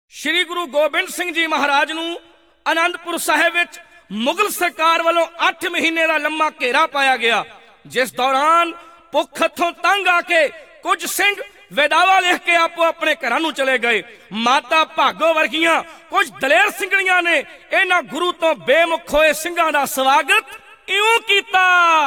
श्री गुरु गोबिंद सिंह जी महाराज नूं आनंदपुर साहिब विच मुगल सरकार वालों 8 महीने का लंबा घेरा पाया गया, जिस दौरान भुख हथों तंग आके कुछ सिंह वेदावा लिख के आपो अपने घरां नूं चले गए। माता भागो वर्गियां कुछ दलेर सिंघणियां ने इन्हां गुरु तो बेमुख होए सिंघां दा स्वागत इउं कीता।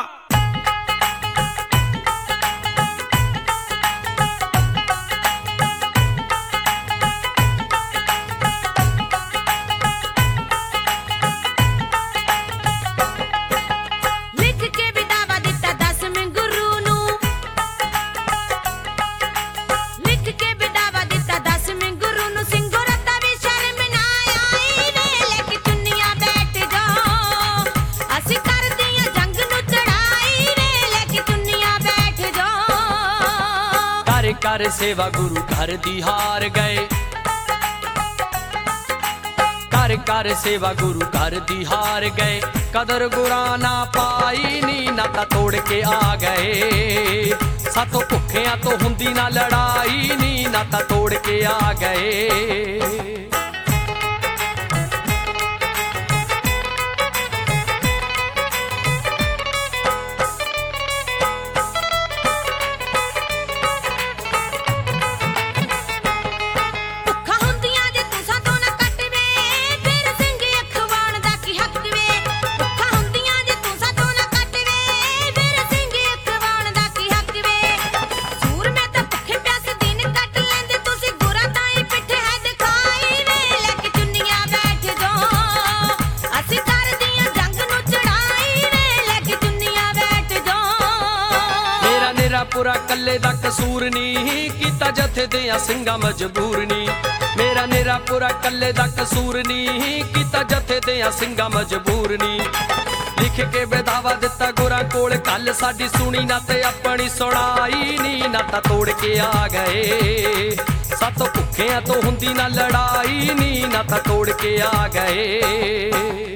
कर सेवा गुरु घर दी हार गए, कर सेवा गुरु घर दी हार गए। कदर गुरा ना पाई नी नाता तोड़ के आ गए, साथों भुखियां तो हुंदी ना लड़ाई नी नाता तोड़ के आ गए। पूरा कल्ले दा कसूर नी कीता जथे दियां सिंघां मजबूर नी, मेरा नेरा पूरा कल्ले दा कसूर नी कीता जथे दियां सिंघां मजबूर नी। लिख के बेदावा दिता गुरा कोल कल साडी सुनी ना ते अपनी सुनाई नी नाता तोड़ के आ गए, सातों भुखियां तो हुंदी ना लड़ाई नी नाता तोड़ के आ गए।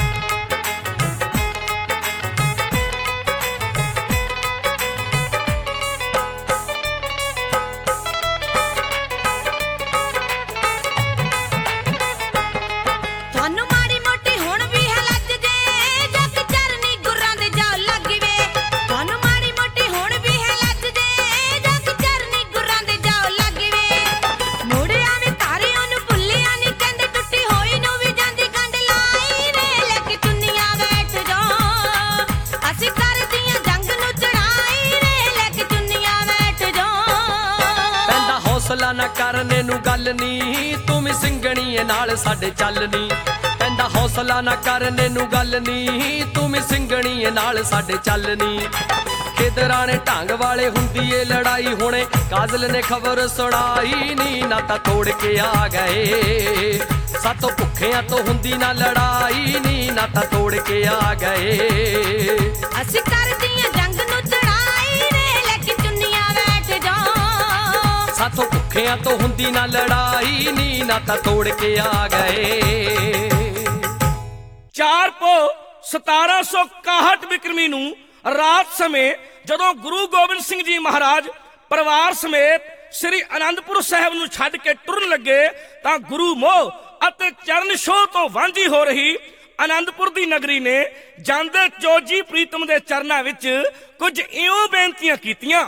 ना करने नू गल नी तू भी सिंघणी नाल साडे चल नी, पैंदा हौसला ना करने नू गल नी तू भी सिंघणी नाल साडे चल नी। खिदरां ने ढंग वाले हुंदी ए लड़ाई हुणे काजल ने खबर सुनाई नी नाता तोड़ के आ गए, सातों भुखियां तो हुंदी ना लड़ाई नी नाता तोड़ के आ गए। असीं करदियां जंग नू चढ़ाई रे लेकिन चुन्नियां बैठ जाओ, साथों भुखियां तो हुंदी ना लड़ाई नी नाता तोड़ के आ गए। 4 पो 1761 बिक्रमी नूं रात समय जदों गुरु गोबिंद सिंह जी महाराज परिवार समेत श्री आनंदपुर साहिब नूं छड्ड के टुरन लगे तां गुरु मोह अते चरण छोह तो वांझी हो रही आनंदपुर दी नगरी ने जांदे चोजी प्रीतम दे चरनां विच कुछ इउं बेनतियां कीतियां।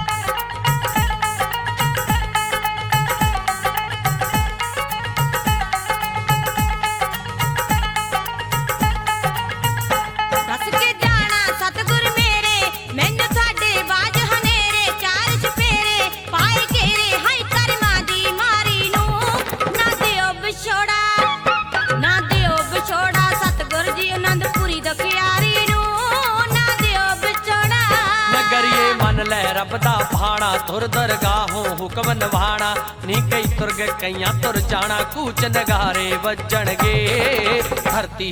रब दा भाणा तुर दरगाहों हुक्म नवाणा नी कई तुर गए कईयां तुर जाना कूच नगारे वजणगे। धरती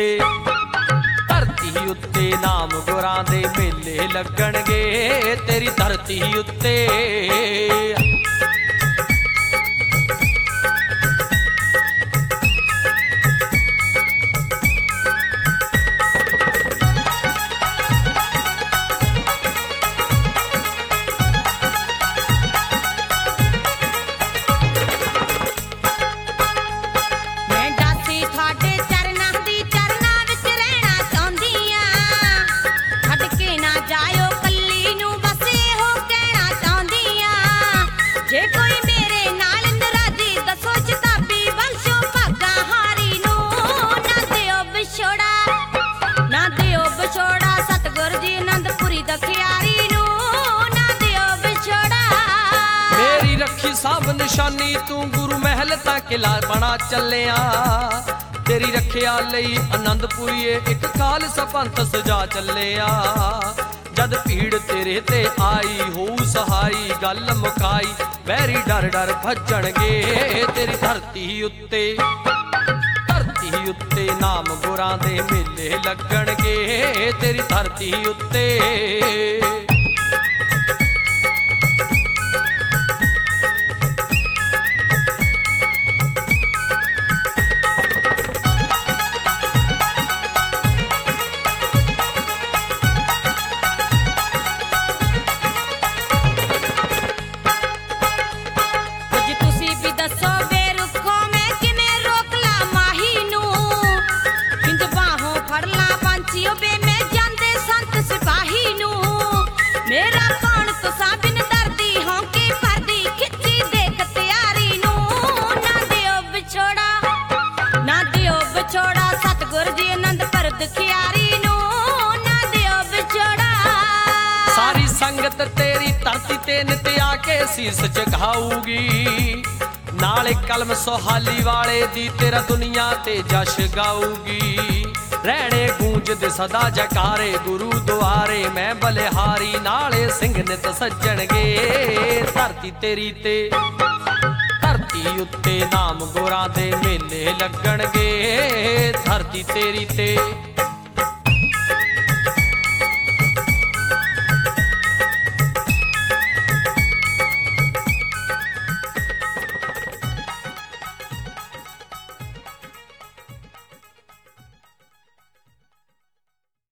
उत्ते नाम गुरां दे मेले लगणगे, तेरी धरती उत्ते। ਦੀ ਤੂੰ ਗੁਰੂ ਮਹਿਲ ਤਾਂ ਕਿਲਾ ਬਣਾ ਚੱਲਿਆ ਤੇਰੀ ਰੱਖਿਆ ਲਈ ਆਨੰਦਪੁਰੀਏ ਇੱਕ ਖਾਲਸਾ ਪੰਥ ਸਜਾ ਚੱਲਿਆ ਜਦ ਭੀੜ ਤੇਰੇ ਤੇ ਆਈ ਹੋਊ ਸਹਾਈ ਗੱਲ ਮੁਕਾਈ ਵੈਰੀ ਡਰ ਡਰ ਭੱਜਣਗੇ ਤੇਰੀ ਧਰਤੀ ਉੱਤੇ ਨਾਮ ਗੁਰਾਂ ਦੇ ਮੇਲੇ ਲੱਗਣਗੇ ਤੇਰੀ ਧਰਤੀ ਉੱਤੇ ਸੰਗਤ ਤੇਰੀ ਧਰਤੀ ਤੇ ਨਿਤ ਆ ਕੇ ਸੀਸ ਝੁਕਾਊਗੀ ਨਾਲੇ ਕਲਮ ਸੁਹਾਲੀ ਵਾਲੇ ਦੀ ਤੇਰਾ ਦੁਨੀਆ ਤੇ ਜਸ਼ ਗਾਊਗੀ ਰਹਿਣੇ ਗੂੰਜਦੇ ਸਦਾ ਜਕਾਰੇ ਗੁਰੂ ਦੁਆਰੇ ਮੈਂ ਬਲਿਹਾਰੀ ਨਾਲੇ ਸਿੰਘ ਨਿਤ ਸੱਜਣਗੇ ਧਰਤੀ ਤੇਰੀ ਤੇ ਧਰਤੀ ਉੱਤੇ ਨਾਮ ਗੁਰਾਂ ਦੇ ਮੇਲੇ ਲੱਗਣਗੇ ਧਰਤੀ ਤੇਰੀ ਤੇ